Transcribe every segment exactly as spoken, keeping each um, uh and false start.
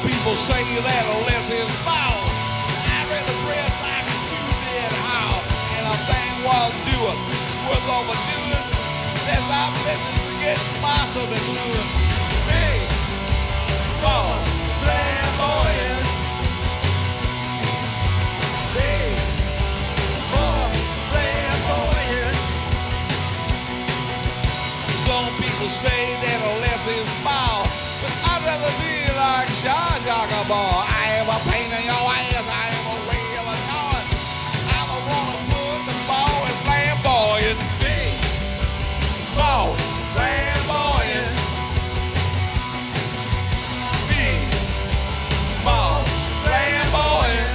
people say that less is more. I'd rather dress like a two-bit house, and a thing was doing is worth overdoing. That's our message for getting muscle and gluing. Big, small, flamboyant. Big, small, flamboyant. Some people say that less is more, but I'd rather be like Jar Jar Ball. I am a pain in your ass, I am a real annoying. I'm a one to put the ball in flamboyant. Big, small, flamboyant. Big, small, flamboyant.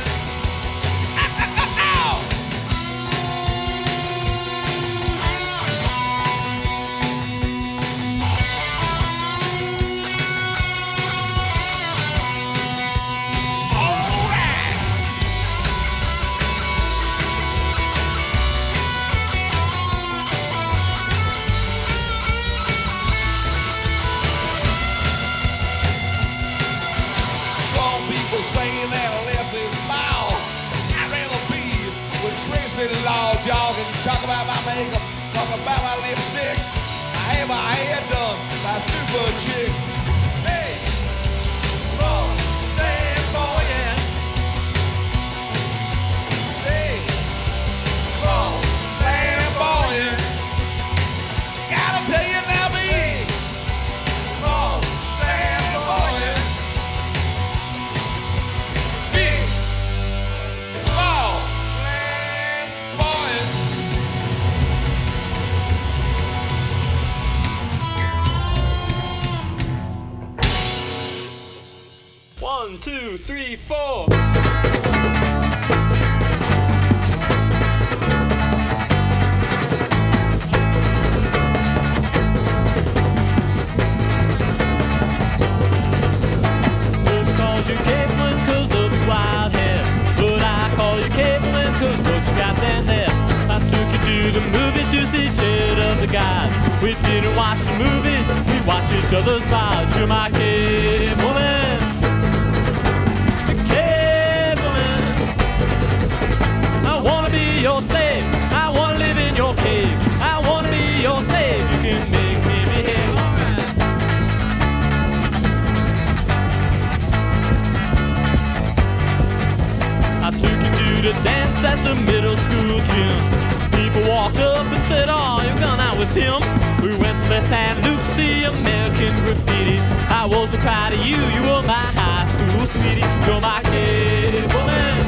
Saying that less is more. I'd rather be with Tracy Law jogging, talk about my makeup, talk about my lipstick. I have my hair done by Super Chick. Hey, small, flamboyant. Hey, small, flamboyant. Gotta tell you now, be small, flamboyant. One, two, three, four. You Caitlin, cause of your wild hair. But I call you Caitlin, cause what you got down there. I took you to the movie to see Shed of the Guys. We didn't watch the movies, we watched each other's lives. You're my Caitlin, Caitlin. I wanna be your slave, I wanna live in your cave. I wanna be your slave, you can make me behave. I took you to the dance at the middle school gym. People walked up and said, oh, you're gone out with him. We went to Left Hand Luke to see American Graffiti. I was so proud of you, you were my high school sweetie. You're my gay woman,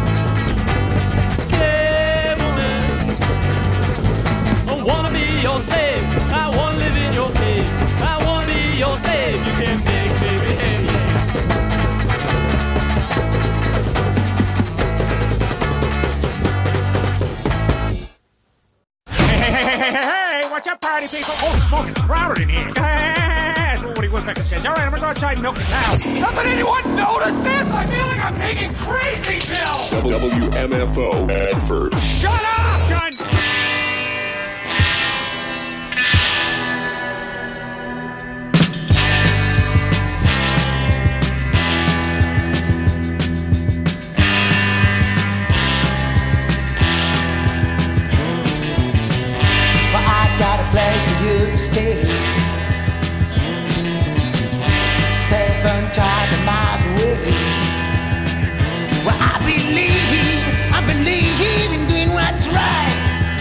gay woman. I wanna be your slave, I wanna live in your cave. I wanna be your slave, you can make me behave. Hey, watch out, party people. Oh, it's smoking crowded in here. That's what Woody Woodpecker says. All right, I'm gonna go outside and milk the cow. Doesn't anyone notice this? I feel like I'm taking crazy pills. W M F O Advert. Shut up! Done. Seven thousand miles away. Well, I believe, I believe in doing what's right.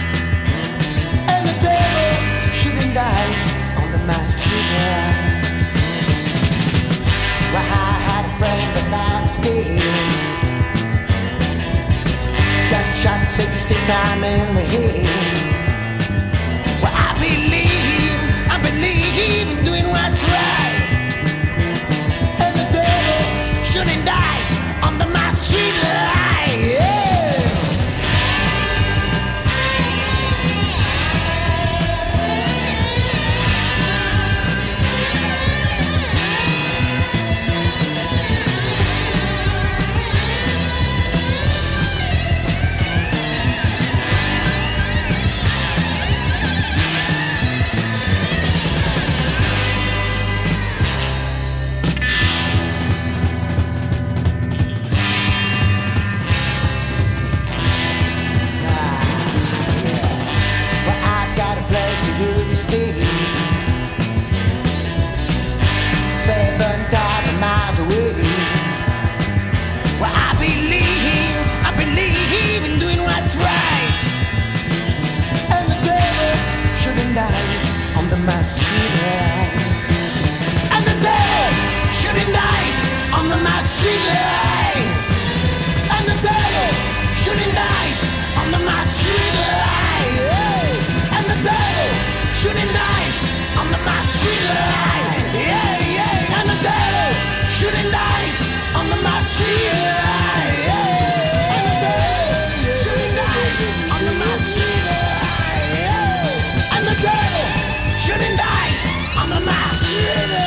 the way. Well, I believe, I believe in doing what's right. And the devil shouldn't die on the mass street. And the devil shouldn't die on the mass street. And the devil shooting dice on the mass street. And the devil shooting dice on the mass street. Yeah, yeah. And the devil shooting dice on the mass street. And the devil shooting dice on the mass street. And the devil shooting dice on the mass street.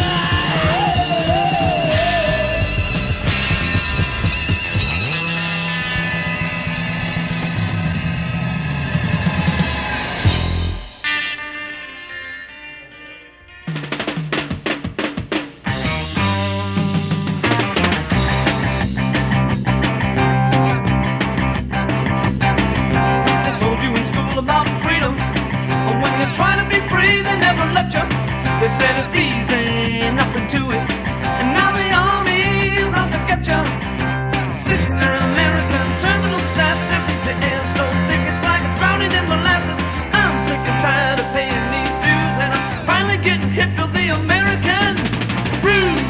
Trying to be free, they never let you. They said it's easy, nothing to it. And now the army's out to get you. sixty-nine American terminal statuses. The air's so thick it's like drowning in molasses. I'm sick and tired of paying these dues, and I'm finally getting hip to the American ruse.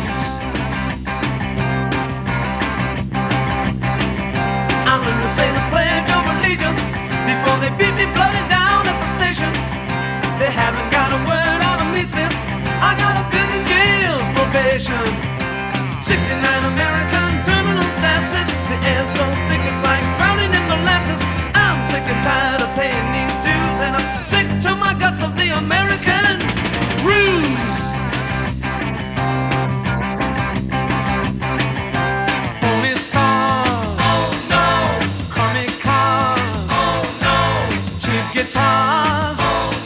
I'm gonna say the Pledge of Allegiance before they beat me bloody down at the station. They haven't got a word out of me since I got a billion years probation. sixty-nine American terminal statuses. The air's so thick it's like drowning in molasses. I'm sick and tired of paying these dues, and I'm sick to my guts of the American ruse. Phone me stars, oh no. Call me cars, oh no. Cheap guitars,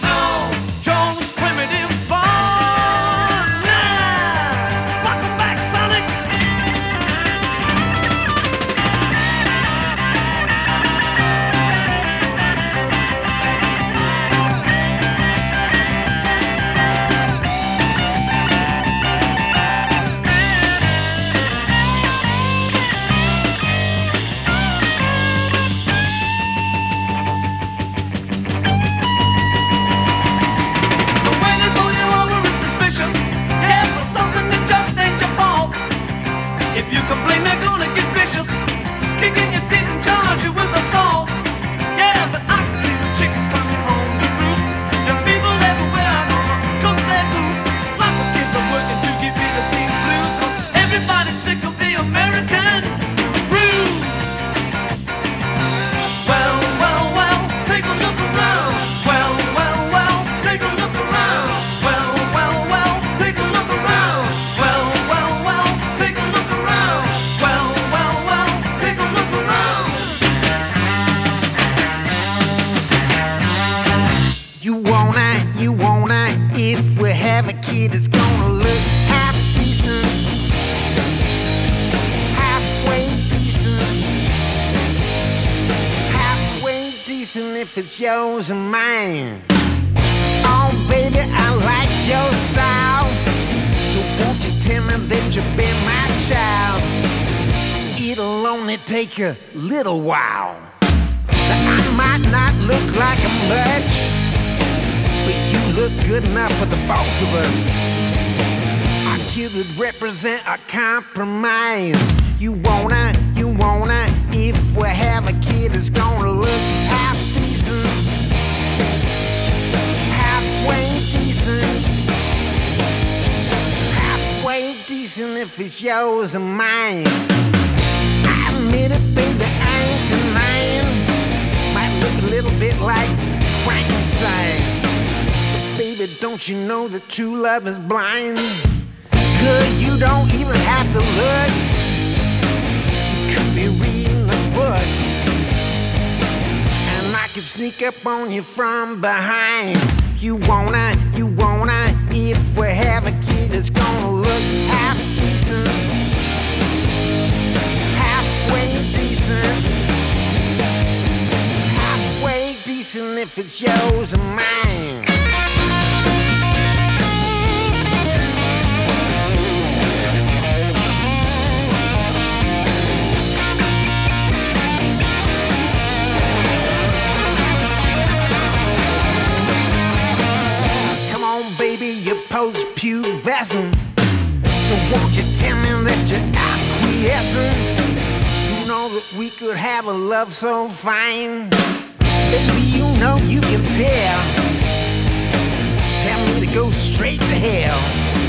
complain, they're gonna get vicious, kicking your teeth and charge you with assault. Yeah, but I can see the chickens coming home to roost. Young people everywhere are gonna cook their goose. Lots of kids are working to give me the deep blues, 'cause everybody's sick of the American ruse. Well, well, well, take a look around. Well, well, well, take a look around. Well, well, well, take a look around. Well, well, well, take a look around. Well, well, well, take a look around. You wanna, you wanna, if we have a kid that's gonna look half decent, halfway decent, halfway decent if it's yours and mine. Oh baby, I like your style, so won't you tell me that you've been my child? It'll only take a little while. I might not look like a much, but you look good enough for the both of us. Our kid would represent a compromise. You wanna, you wanna, if we have a kid that's gonna look half decent, halfway decent, halfway decent if it's yours and mine. I admit it, baby, I ain't denying. Might look a little bit like Frankenstein. Baby, don't you know that true love is blind? Good, you don't even have to look. You could be reading a book, and I could sneak up on you from behind. You wanna, you wanna, if we have a kid that's gonna look half decent, halfway decent, halfway decent if it's yours and mine. pubescent. So won't you tell me that you're acquiescent? You know that we could have a love so fine. Baby, you know you can tell. Tell me to go straight to hell.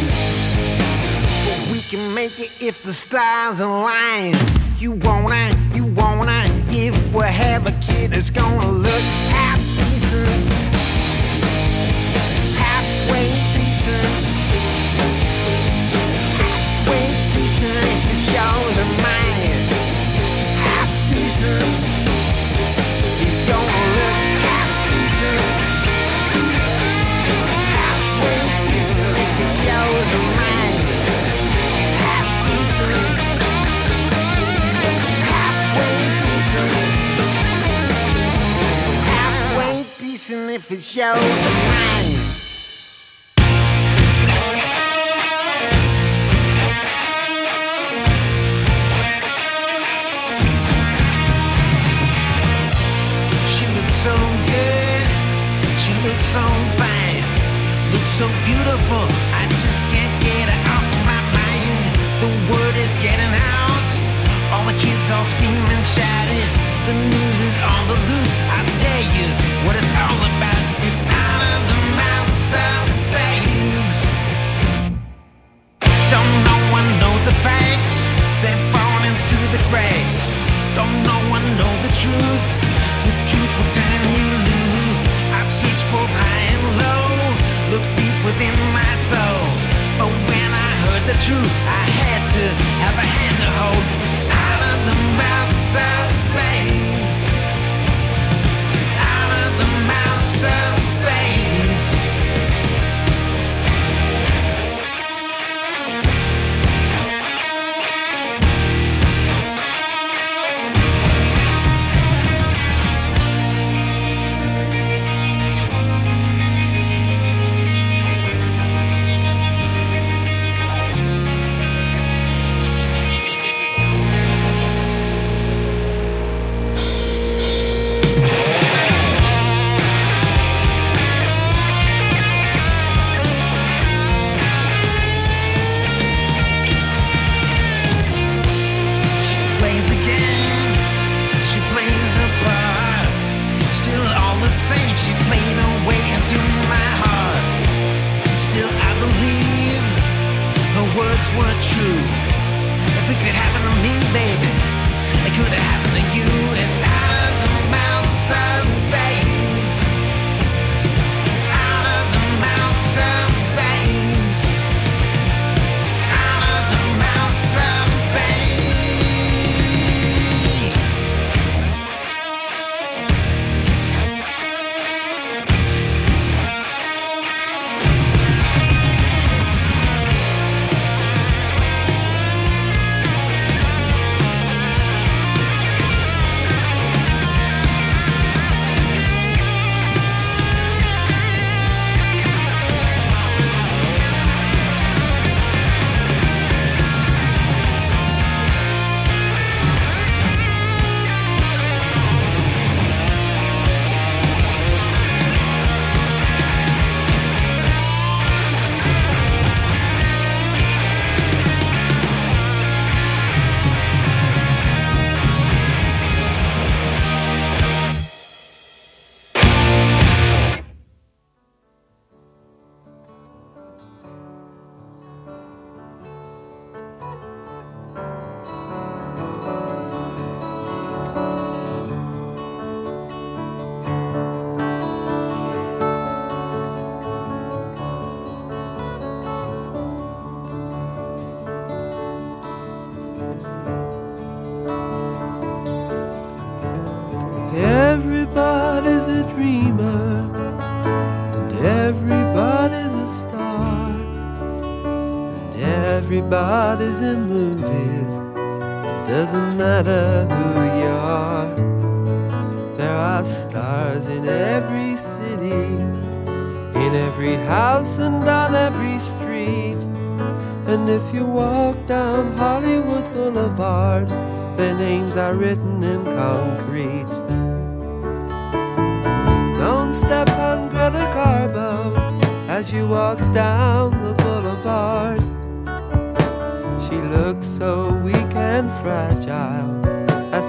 But we can make it if the stars align. You wanna, you wanna, if we have a kid that's gonna look half decent, halfway decent, halfway decent if it's yours or mine. Half decent, he's gonna look half decent, halfway decent if it's yours or mine. Half decent. If it's yours or mine. She looks so good, she looks so fine, looks so beautiful, I just can't get her off my mind. The word is getting out, all the kids all screaming, shouting, the news is on the loose. I tell you what it's all about. It's out of the mouths of babes. Don't no one know the facts, they're falling through the cracks. Don't no one know the truth, the truth will turn you loose. I've searched both high and low, looked deep within my soul, but when I heard the truth, I had to have a hand to hold. It's out of the mouths of babes, out of the mouths of babes. Were true. If it could happen to me, baby, it could have happened to you. It's out of the mouths of babes, out of the mouths of babes, out of the mouths of Everybody's a dreamer, and everybody's a star, and everybody's in movies. It doesn't matter who you are. There are stars in every city, in every house and on every street. And if you walk down Hollywood Boulevard, their names are written in concrete. Don't step on Greta Garbo as you walk down the boulevard.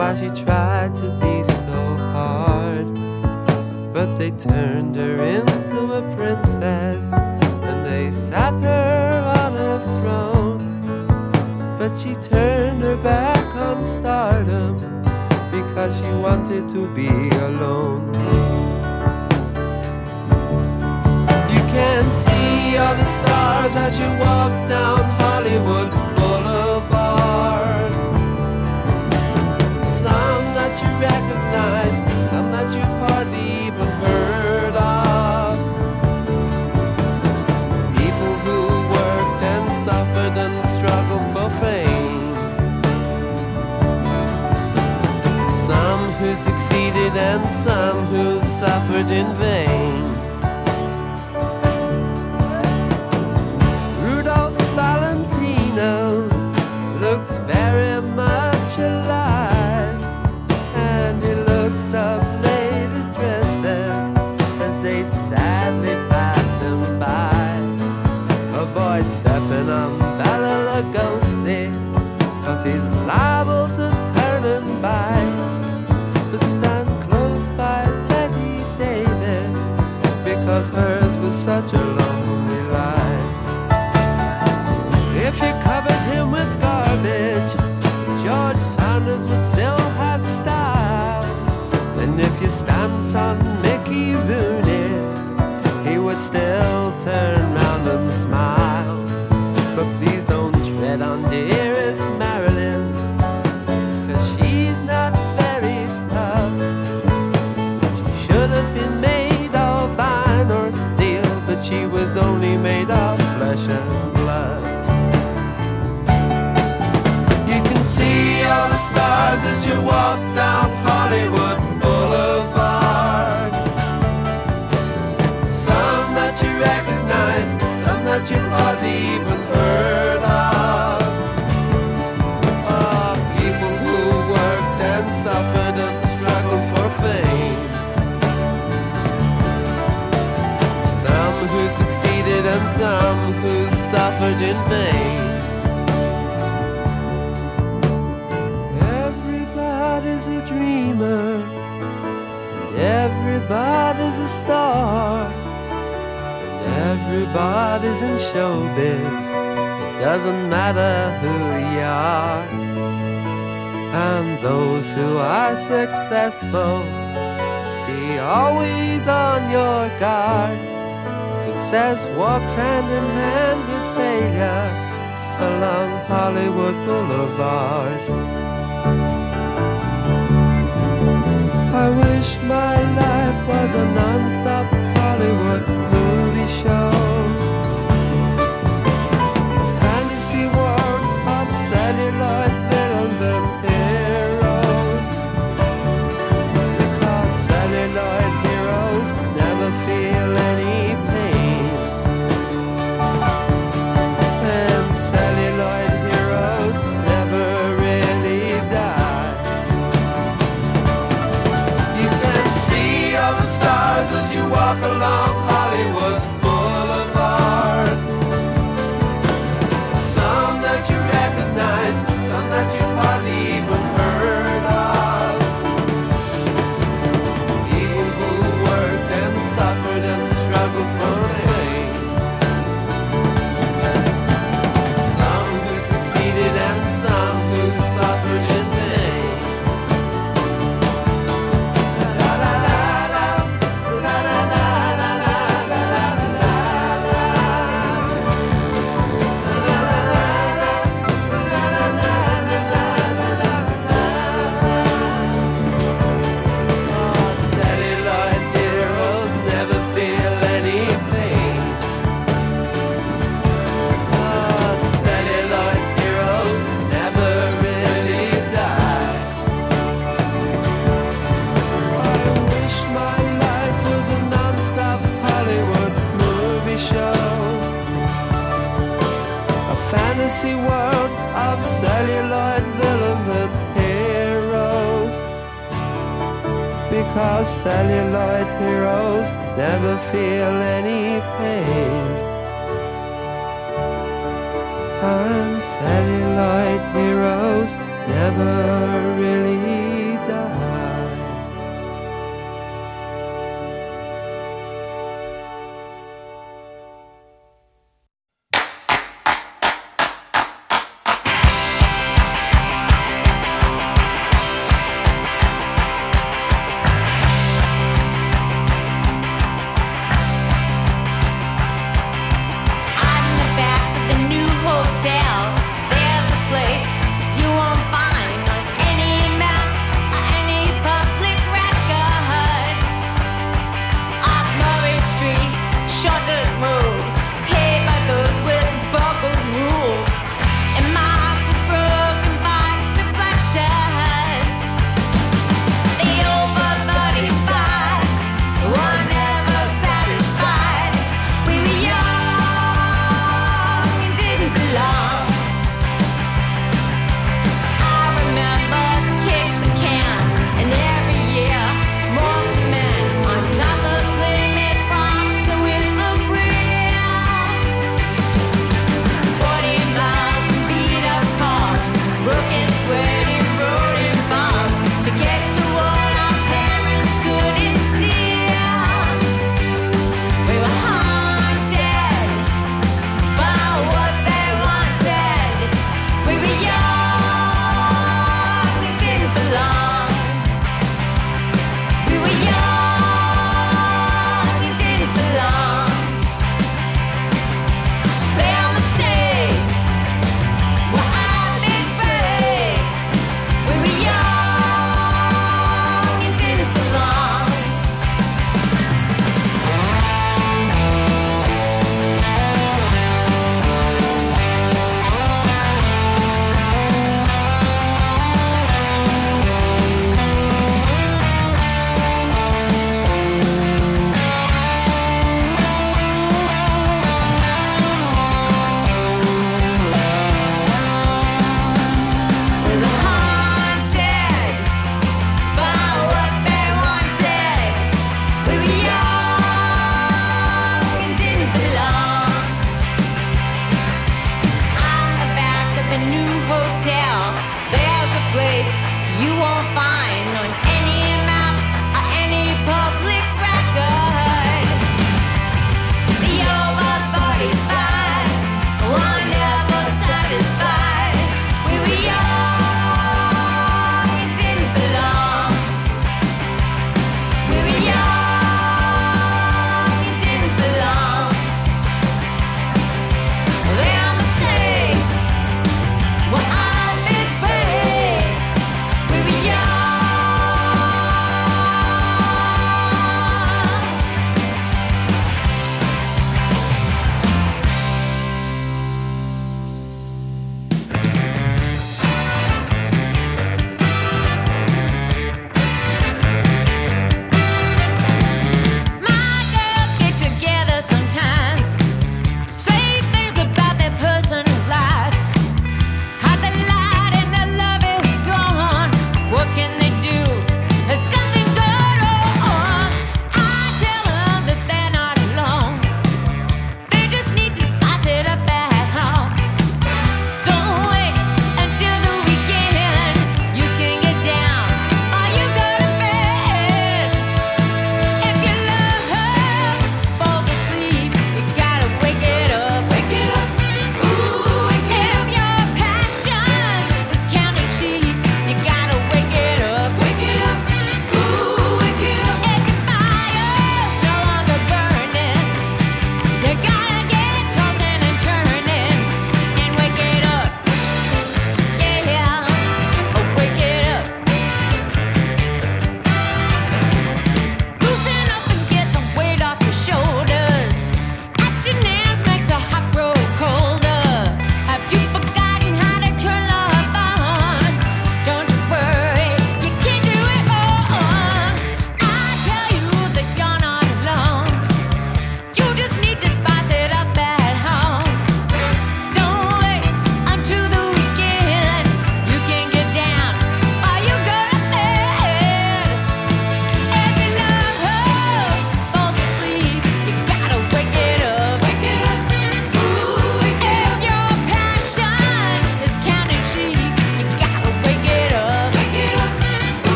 why she tried to be so hard. But they turned her into a princess, and they sat her on a throne. But she turned her back on stardom, because she wanted to be alone. You can see all the stars as you walk down Hollywood Boulevard. Some that you recognize, some that you've hardly even heard of. People who worked and suffered and struggled for fame. Some who succeeded and some who suffered in vain. Rudolph Valentino looks very much alive, and he looks up ladies' dresses as they sadly pass him by. Avoid stepping on Bela Lugosi, 'cause he's liable to turn and bite. But stand close by Betty Davis, because hers was such a lonely life. If you covered him with garbage, George Sanders would still have style. And if you stamped on Mickey Rooney, he would still turn round and smile. But please don't tread on dearest Marilyn, 'cause she's not very tough. She should have been made of iron or steel, but she was only made of flesh and blood. You can see all the stars as you walk down Hollywood Boulevard. Some that you recognize, some that you've hardly even heard of. Oh, people who worked and suffered and struggled for fame. Some who succeeded and some who suffered in vain. Everybody's a dreamer, and everybody's a star, and everybody's in showbiz. It doesn't matter who you are. And those who are successful, be always on your guard. Success walks hand in hand with failure along Hollywood Boulevard. I wish my life was a non-stop Hollywood movie show, a fantasy world of celluloid villains and heroes. Because celluloid heroes never feel any pain, and celluloid heroes never really die. You can see all the stars as you walk along Hollywood Boulevard. Some that you recognize, some that you've hardly even heard of. People who worked and suffered and struggled for fame. Some who succeeded and some who suffered in vain. La la la la, la la la la la la la la la. La la la la, la la la la la la la. Oh, celluloid heroes never feel any pain. Oh, celluloid heroes never really die. I wish my life was a non-stop Hollywood movie show, a fantasy world of celluloid villains and heroes. Because celluloid heroes never feel any pain, and celluloid heroes never really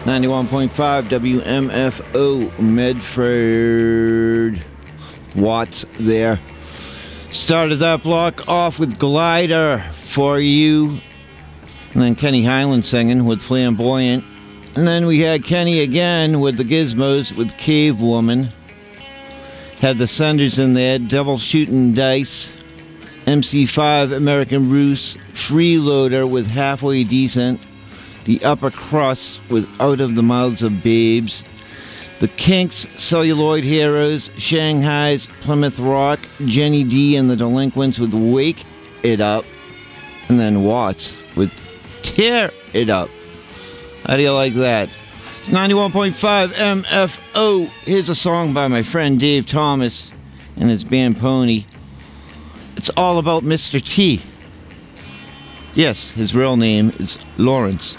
ninety-one point five W M F O Medford. Watts there. Started that block off with Glider for You. And then Kenny Highland singing with Flamboyant. And then we had Kenny again with the Gizmos with Cave Woman. Had the Senders in there, Devil Shooting Dice. M C five, American Roost. Freeloader with Halfway Decent. The Upper Crust with Out of the Mouths of Babes. The Kinks, Celluloid Heroes. Shanghai's Plymouth Rock. Jenny D and the Delinquents with Wake It Up. And then Watts with Tear It Up. How do you like that? It's ninety-one point five M F O. Here's a song by my friend Dave Thomas and his band Pony. It's all about Mister T. Yes, his real name is Lawrence.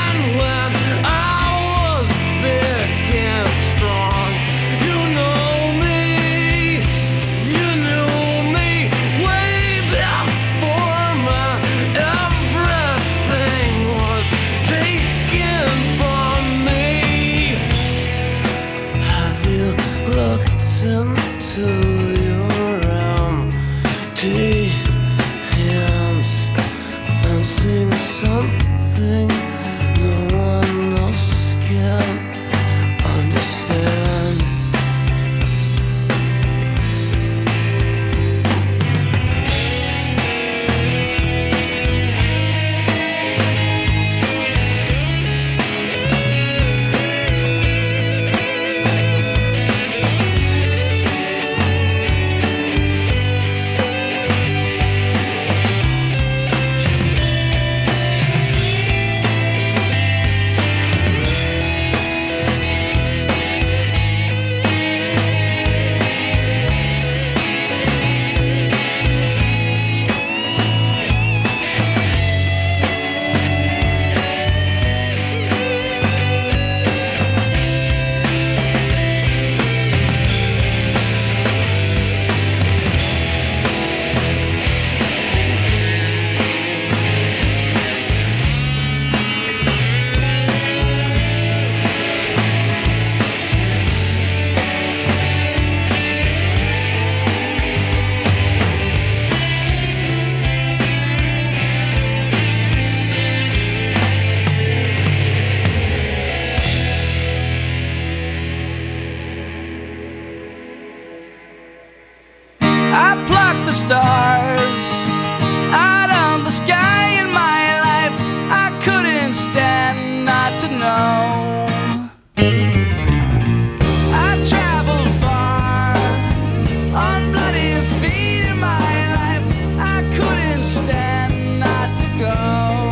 Strong. You know stars out of the sky in my life. I couldn't stand not to know. I traveled far on bloody feet in my life. I couldn't stand not to go.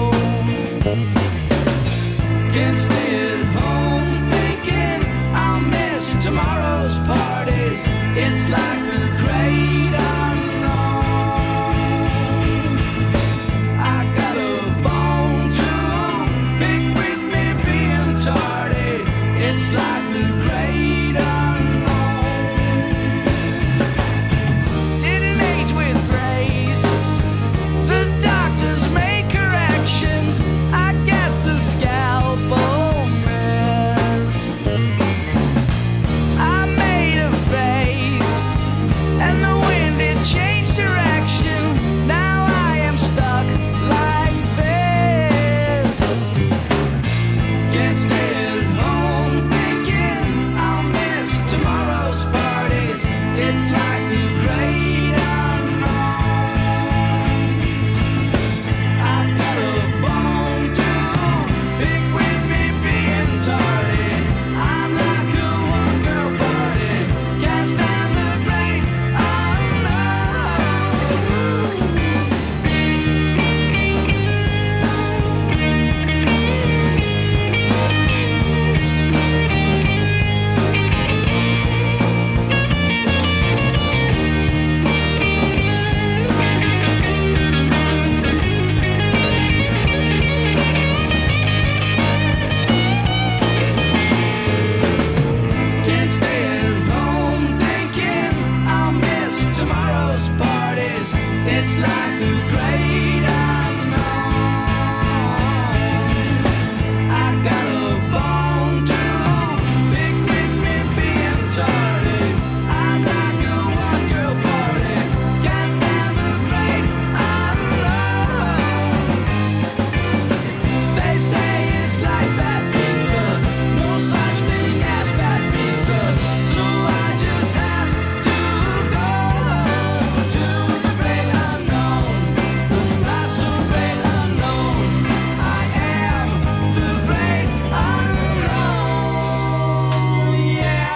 Can't stay at home thinking I'll miss tomorrow's parties. It's like the great unknown. I got a bone to pick with me being tardy. It's like the great unknown. Didn't age with grace. The doctors make corrections. I guess the scalpel missed. I made a face, and the wind it changed direction. Now I am stuck like this. Can't stay at home thinking I'll miss tomorrow's parties. It's like the great unknown. I got a bone to pick with me being tardy. I'm like a one-girl party. Can't stand the great Can't stay at home thinking I'll miss tomorrow's parties. It's like the great unknown. I got a bone to pick with me being tardy. I'm like a one-girl party. Can't stand the great unknown. They say it's like bad pizza, no such thing as bad pizza. So I just have to go to the great unknown, the not so great unknown. I am the great unknown, yeah.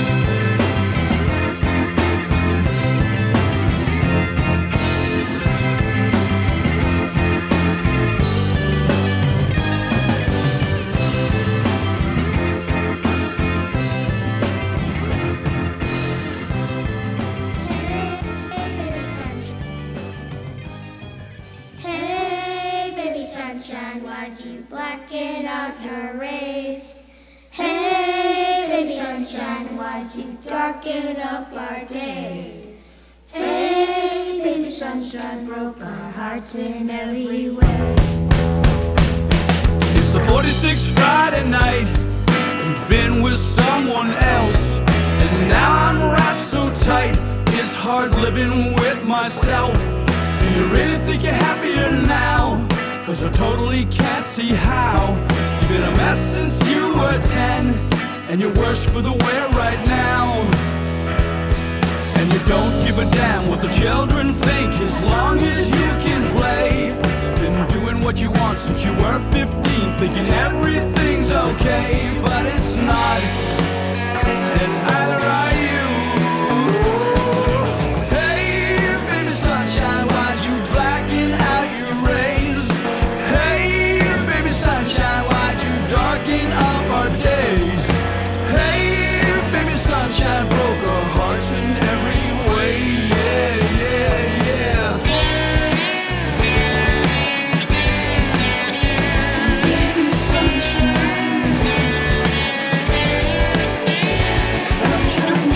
Hey, baby sunshine, why'd you blacken out your rays? Hey, baby sunshine, why'd you darken up our days? Hey, baby sunshine, broke our hearts in every way. It's the forty-sixth Friday night. You've been with someone else, and now I'm wrapped so tight. It's hard living with myself. Do you really think you're happier now? Cause I totally can't see how. You've been a mess since you were ten, and you're worse for the wear right now. And you don't give a damn what the children think, as long as you can play. Been doing what you want since you were fifteen, thinking everything's okay, but it's not, and either are you. Hey, baby sunshine, why'd you blacken out your rays? Hey, baby sunshine, why'd you darken up our days? Hey, baby sunshine, broke our hearts in every way, yeah, yeah, yeah. Baby sunshine, sunshine,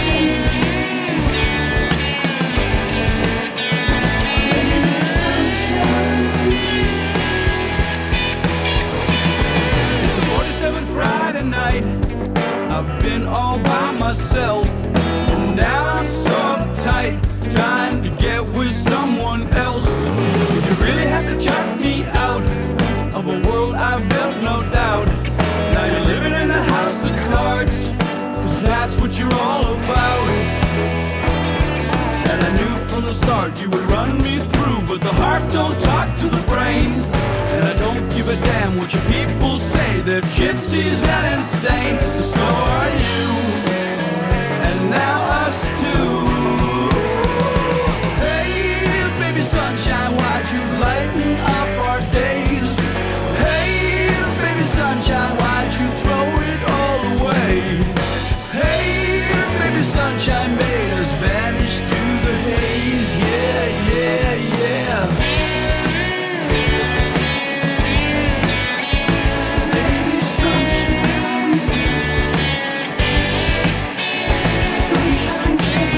it's the forty-seventh Friday night. I've been all by myself, and now I'm so uptight, trying to get with someone else. Would you really have to chuck me out of a world I built, no doubt? Now you're living in a house of cards, cause that's what you're all about. And I knew from the start heart, you would run me through. But the heart don't talk to the brain, and I don't give a damn what your people say. They're gypsies and insane, so are you, and now us too. Hey, baby sunshine, why'd you lighten up our days? Hey, baby sunshine, why'd you throw it all away? Hey, baby sunshine made us vanish to the haze. Yeah, yeah, yeah. Baby sunshine, sunshine,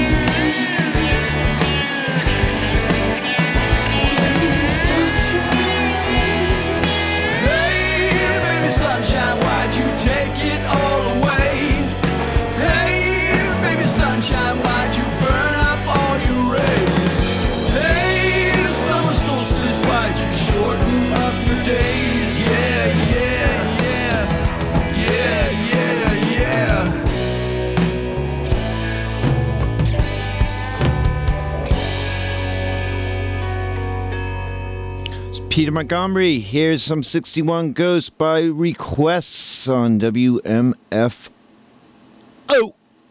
hey, baby sunshine, why'd you take it all away? Sunshine, why'd you burn up all your rays? Hey, summer solstice, why'd you shorten up your days? Yeah, yeah, yeah, yeah, yeah, yeah. It's Peter Montgomery. Here's some sixty-one Ghosts by requests on W M F O.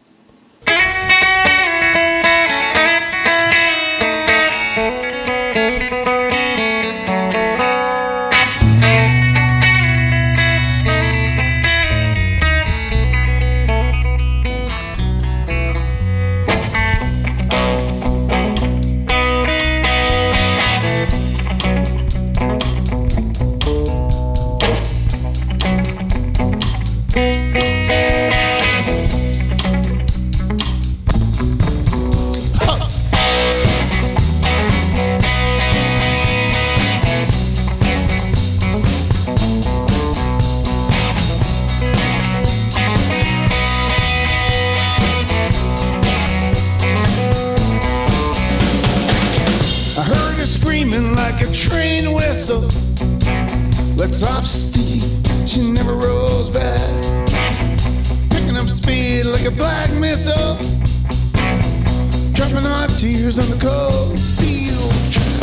Train whistle lets off steam, she never rolls back, picking up speed like a black missile, dropping our tears on the cold steel track.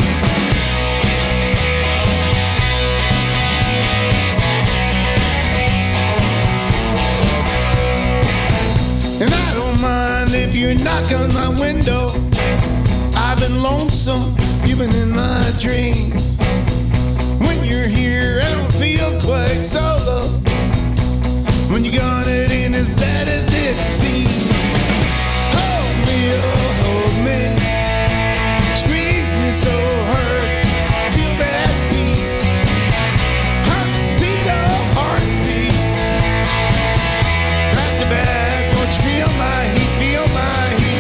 And I don't mind if you knock on my window, I've been lonesome, you've been in my dreams. When you're here, I don't feel quite solo. When you're gone, it ain't as bad as it seems. Hold me, oh, hold me. Squeeze me so hard. Feel that beat. Heartbeat, oh, heartbeat. Back to back, won't you feel my heat, feel my heat.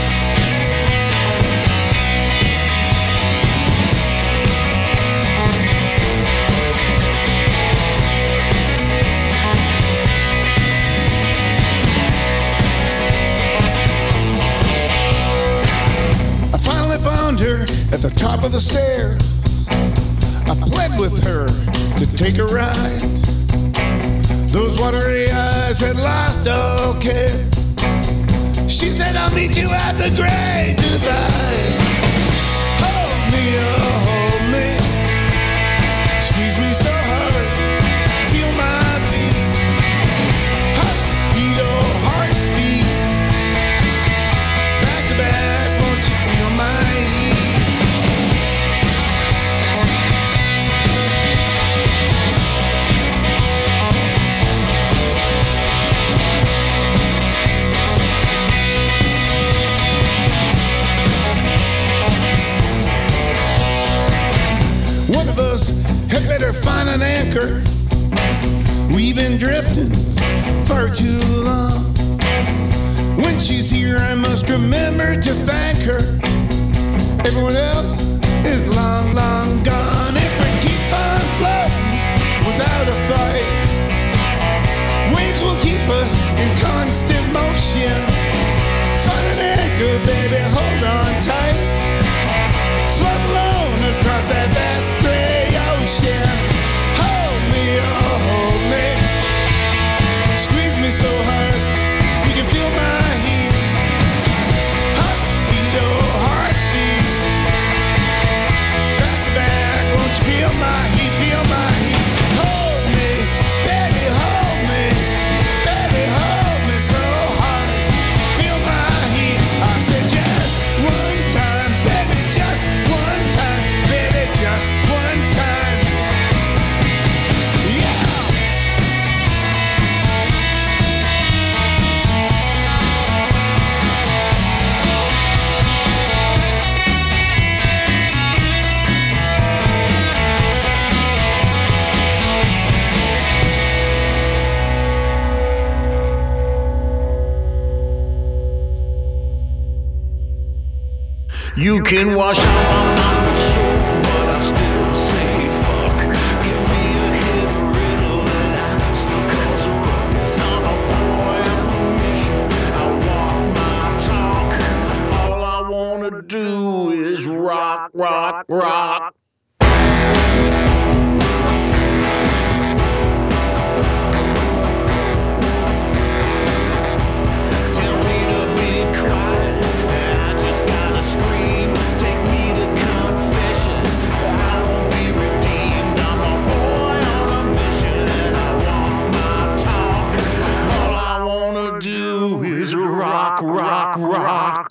Found her at the top of the stairs. I pled with her to take a ride. Those watery eyes had lost all care. She said, I'll meet you at the great divide. Hold me, oh, hold me. Squeeze me so hard. Feel my beat. Heartbeat, oh, heartbeat. Back to back, won't you feel my one of us had better find an anchor. We've been drifting far too long. When she's here, I must remember to thank her. Everyone else is long, long gone. If we keep on floating without a fight, waves will keep us in constant motion. Find an anchor, baby, hold on tight. Float alone across that vast gray ocean. Hold me, oh, hold me. Squeeze me so hard, you can feel my heat. Heartbeat, oh, heartbeat. You can wash out my mouth with soap, but I still say fuck. Give me a hit, a riddle, and I still cause a ruckus. I'm a boy on a mission, I walk my talk. All I wanna do is rock, rock, rock. Rock, rock, rock.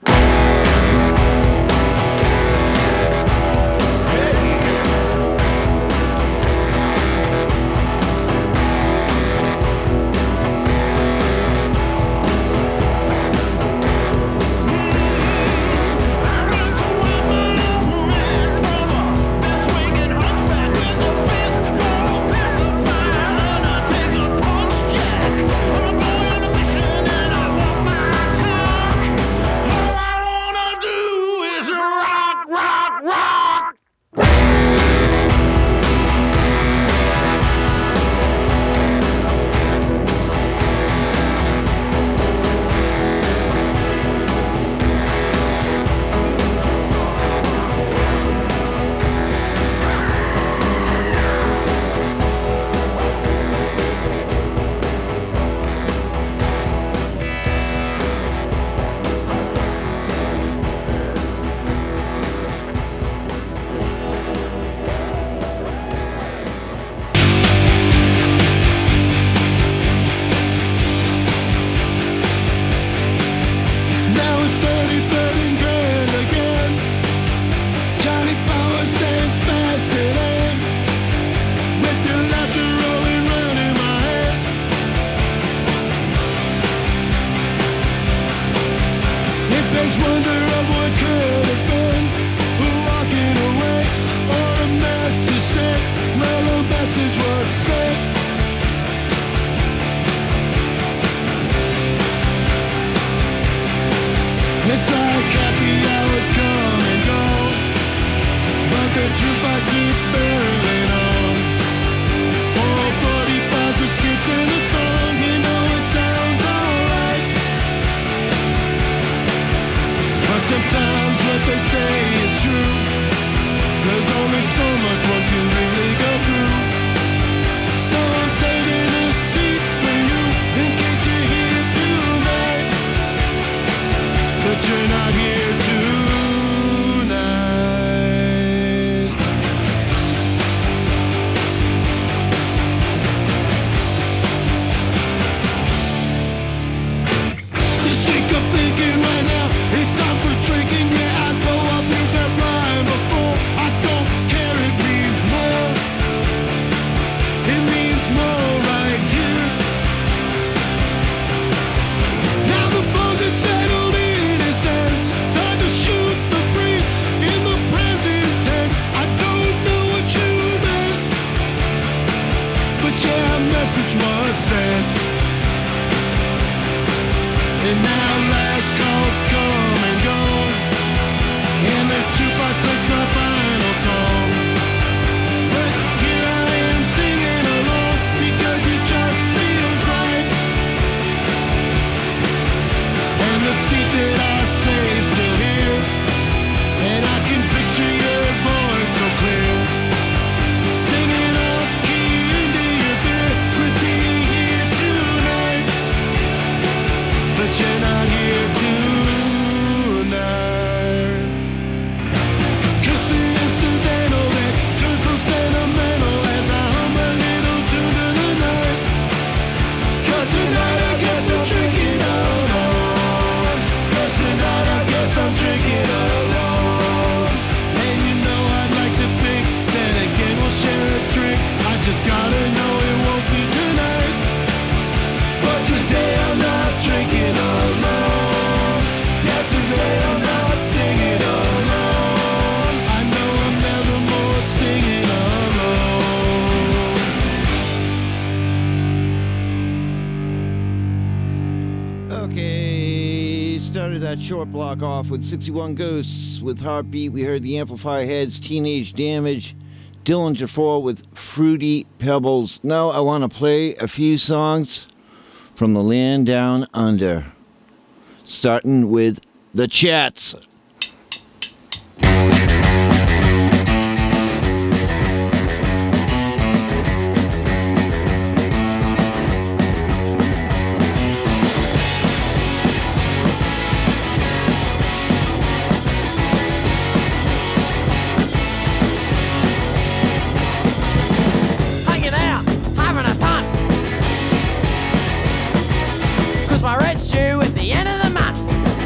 It's like happy hours come and go, but the jukebox keeps barreling on. Oh, forty-fives are skits in the song, you know it sounds alright. But sometimes what they say is true. There's only so much one can really go through. So I'm saving a seat for you in case you're here tonight. But you're not here tonight. You're sick of thinking right now, it's time for drinking. Yeah, I know I've used that rhyme before. I don't care, it means more. It means more right here. Now the fun that's settled in is dance. Time to shoot the breeze in the present tense. I don't know what you meant, but yeah, a message was sent. And now last calls come and go, and the jukebox plays my final song. But here I am singing along because it just feels right. And the seat that I save's still here, and I can picture your voice so clear, singing up key into your beer with me here tonight. But you're not here tonight. 'Cause the incidental that turns so sentimental as I hum a little tune to the night. 'Cause tonight I guess I'm drinking alone. 'Cause tonight I guess I'm drinking alone. And you know I'd like to think that again we'll share a drink. I just gotta know it won't be tonight. But today I'm not drinking alone. Yeah, today I'm not singing alone. I know I'm never more singing alone. Okay, started that short block off with sixty-one Ghosts with Heartbeat. We heard the Amplifier Heads, Teenage Damage, Dillinger four with Fruity Pebbles. Now I want to play a few songs from the land down under, starting with the Chats. My rent's due at the end of the month.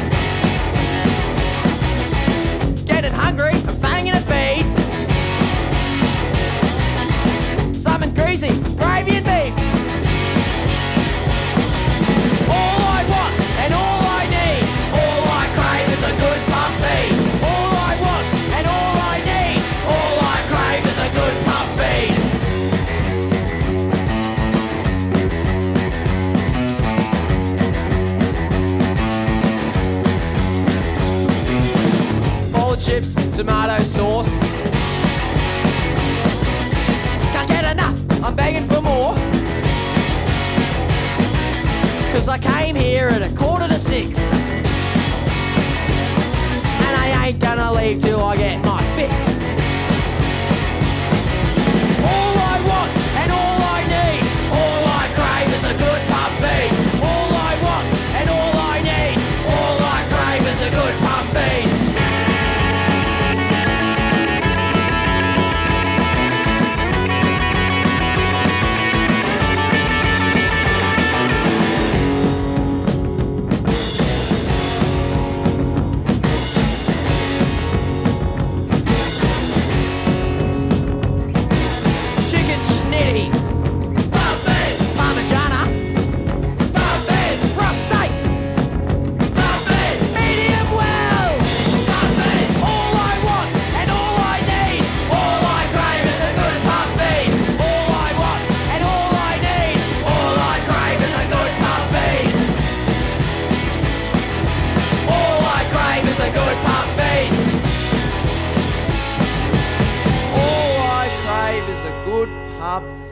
Getting hungry and fanging a feed. Something greasy, gravy and beef. All I want and all I need, all I crave is a good pump feed. All I want and all I need, all I crave is a good pump feed. Chips, tomato sauce. Can't get enough, I'm begging for more. Cause I came here at a quarter to six. And I ain't gonna leave till I get my fix. All I want and all I need, all I crave is a good pump feed. All I want and all I need, all I crave is a good pump feed. Pub